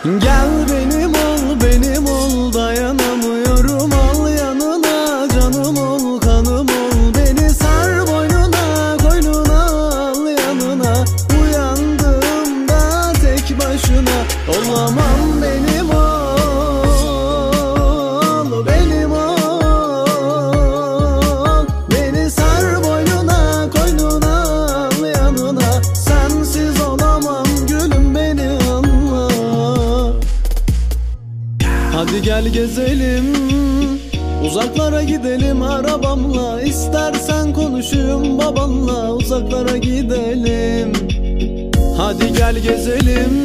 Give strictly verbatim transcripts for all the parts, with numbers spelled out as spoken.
Gel benim ol, benim ol, dayanamıyorum, al yanına, canım ol, kanım ol. Beni sar boynuna, koynuna, al yanına. Uyandığımda tek başına olamam, benim ol, benim ol. Beni sar boynuna, koynuna, al yanına. Sensiz olamam gülüm, beni anla. Hadi gel gezelim, uzaklara gidelim arabamla. İstersen konuşayım babanla, uzaklara gidelim. Hadi gel gezelim,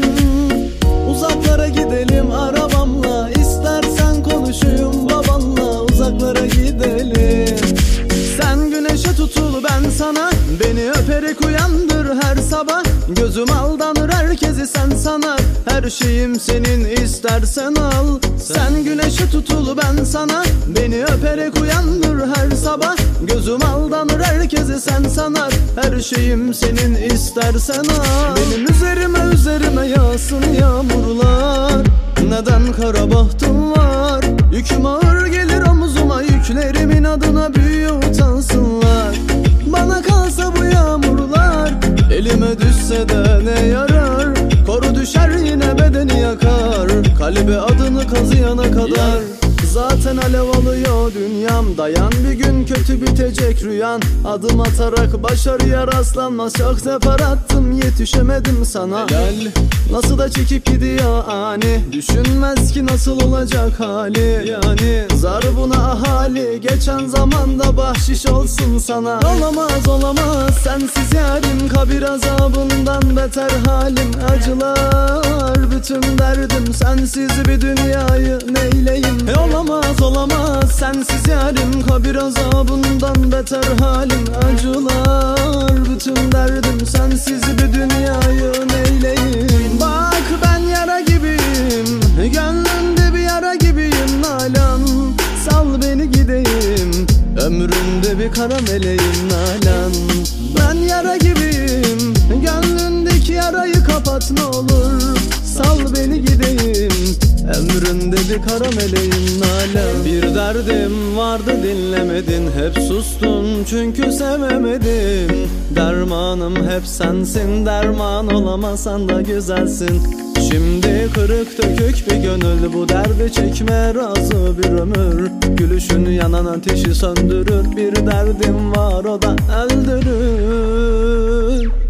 uzaklara gidelim arabamla. İstersen konuşayım babanla, uzaklara gidelim. Sen güneşe tutul, ben sana, beni öperek uyandır her sabah. Gözüm aldanır, herkesi sen sanar, her şeyim senin, istersen al. Sen güneşe tutul, ben sana, beni öperek uyandır her sabah. Gözüm aldanır, herkesi sen sanar, her şeyim senin, istersen al. Benim üzerime üzerime yağsın yağmurlar, neden kara bahtım var? Yüküm ağır gelir omuzuma, yüklerimin adına büyüğü utansınlar. Bana kalsa bu yağmurlar, elime düşse de ne yarar? Koru düşer yine bedeni yakar, kalbe adını kazıyana kadar. Zaten alev alıyor dünyam, dayan bir gün kötü bitecek rüyan. Adım atarak başarıya rastlanmaz, çok sefer attım yetişemedim sana. Helal. Nasıl da çekip gidiyor ani, düşünmez ki nasıl olacak hali. Yani zar buna ahali, geçen zamanda bahşiş olsun sana. Olamaz olamaz sensiz yarim, kabir azabından beter halim. Acılar bütün derdim, sensiz bir dünyayı neyleyim. E olamaz olamaz sensiz yarim, kabir azabından beter halim. Acılar bütün derdim, sensiz bir dünyayı neyleyim. Bak ben yara gibiyim, gönlümde bir yara gibiyim Nalan. Sal beni gideyim, ömrümde bir kara meleğim Nalan. Ben yara gibiyim, gönlündeki yarayı kapat ne olur. Sal beni gideyim, ömründe bir kara meleğim Nalan. Bir derdim vardı dinlemedin, hep sustun çünkü sevemedim. Dermanım hep sensin, derman olamasan da güzelsin. Şimdi kırık dökük bir gönül, bu derdi çekme razı bir ömür. Gülüşün yanan ateşi söndürür, bir derdim var o da öldürür.